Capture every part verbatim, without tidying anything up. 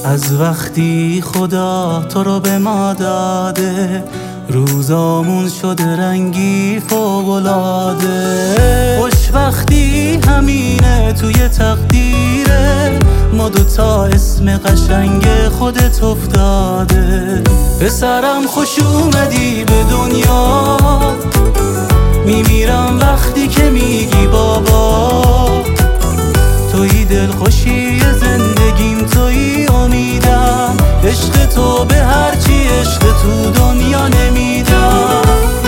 از وقتی خدا تو رو به ما داده روزامون شده رنگی فوق‌العاده. خوشبختی همینه توی تقدیره، ما دوتا اسم قشنگ خودت افتاده. پسرم خوش اومدی به دنیا، میمیرم وقتی که میگی بابا. توی دلخوشی زندگیم، توی امیدم، عشق تو به هرچی عشق تو دنیا نمیدم.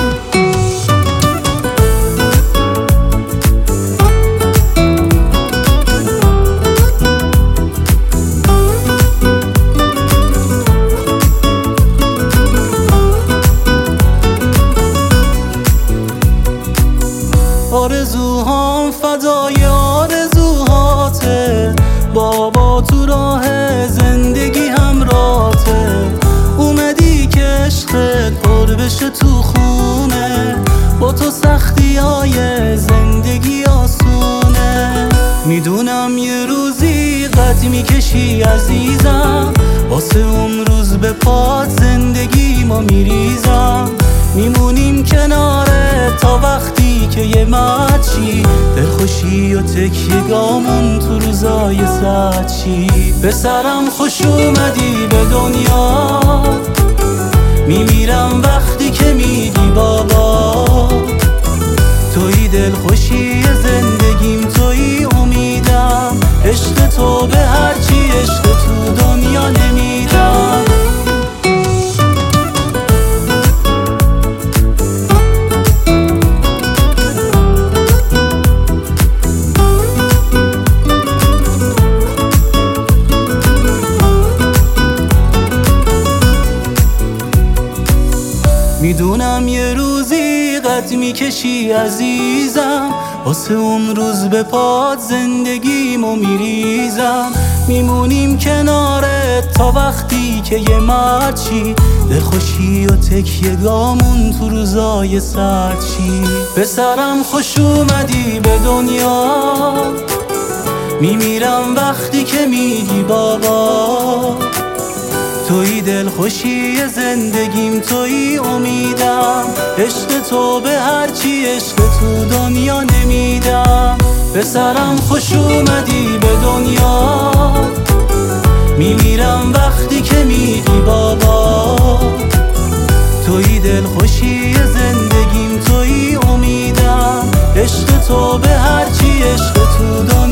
آرزوهام فدای آرزوهاته، بابا تو راه زندگی همراته. اومدی که عشقت پر بشه تو خونه، با تو سختی های زندگی آسونه. میدونم یه روزی قد میکشی عزیزم، واسه اون روز به پات زندگی ما میریزم. میمونیم کنارت تا وقتی که یه مچی، دلخوشی و تکیه‌گامون تو روزای سعد چی. پسرم خوش اومدی به دنیا، میمیرم وقتی که میگی بابا. توی دلخوشی زندگیم، توی امیدم، عشق تو به هرچی عشق تو دنیا نمیدم. میدونم یه روزی قد میکشی عزیزم، واسه اون روز به پات زندگیمو میریزم. میمونیم کنارت تا وقتی که یه مرچی، دلخوشی و تکیه‌گامون تو روزای سرد چی. پسرم خوش اومدی به دنیا، میمیرم وقتی که میگی بابا. توی دلخوشی زندگیم، توی امیدم، عشق تو به هرچی عشق تو دنیا نمیدم. پسرم خوش اومدی به دنیا، میمیرم وقتی که میگی بابا. توی دلخوشی زندگیم، توی امیدم، عشق تو به هرچی عشق تو دنیا